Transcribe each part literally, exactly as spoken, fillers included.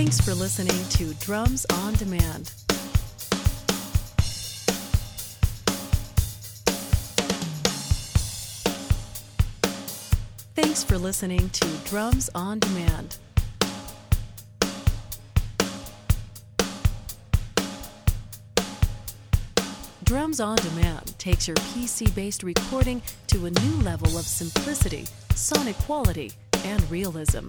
Thanks for listening to Drums on Demand. Thanks for listening to Drums on Demand. Drums on Demand takes your P C-based recording to a new level of simplicity, sonic quality, and realism.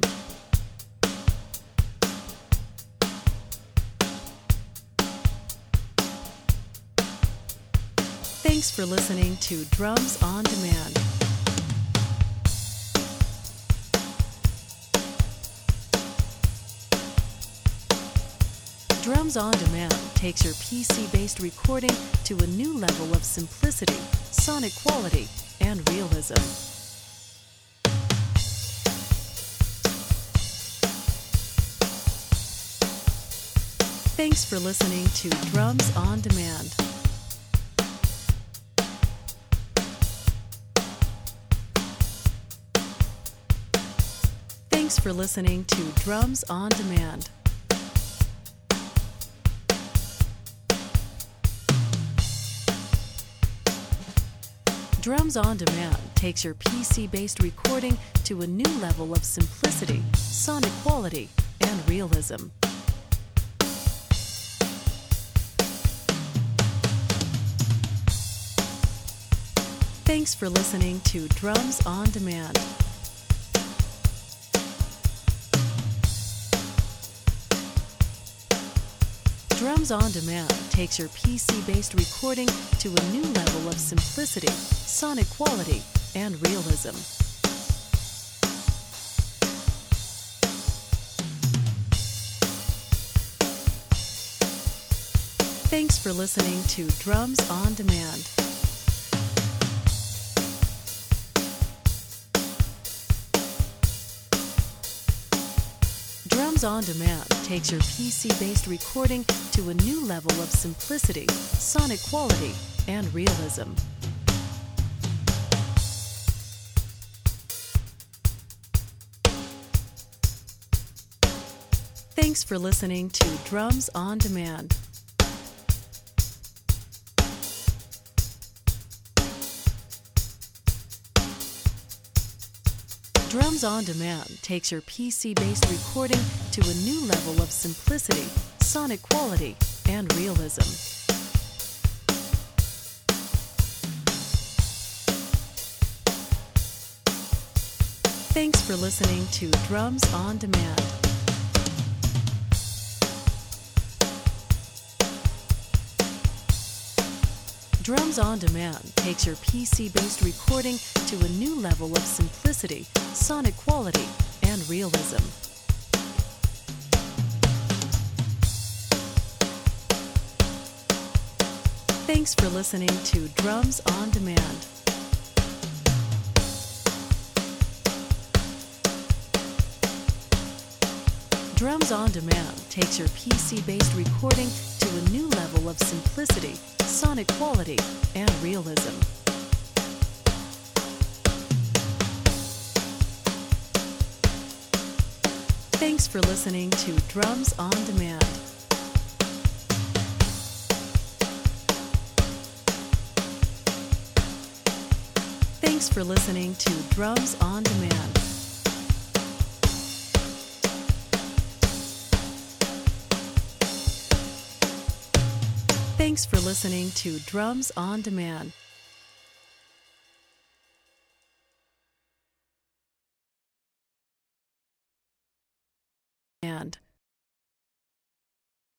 Thanks for listening to Drums on Demand. Drums on Demand takes your P C-based recording to a new level of simplicity, sonic quality, and realism. Thanks for listening to Drums on Demand. Thanks for listening to Drums on Demand. Drums on Demand takes your P C-based recording to a new level of simplicity, sonic quality, and realism. Thanks for listening to Drums on Demand. Drums on Demand takes your P C-based recording to a new level of simplicity, sonic quality, and realism. Thanks for listening to Drums on Demand. Drums on Demand takes your P C-based recording to a new level of simplicity, sonic quality, and realism. Thanks for listening to Drums on Demand. Drums on Demand takes your P C-based recording to a new level of simplicity, sonic quality, and realism. Thanks for listening to Drums on Demand. Drums on Demand takes your P C-based recording to a new level of simplicity, sonic quality, and realism. Thanks for listening to Drums on Demand. Drums on Demand takes your P C-based recording to a new level of simplicity, sonic quality, and realism. Thanks for listening to Drums on Demand. Thanks for listening to Drums on Demand. Thanks for listening to Drums on Demand. And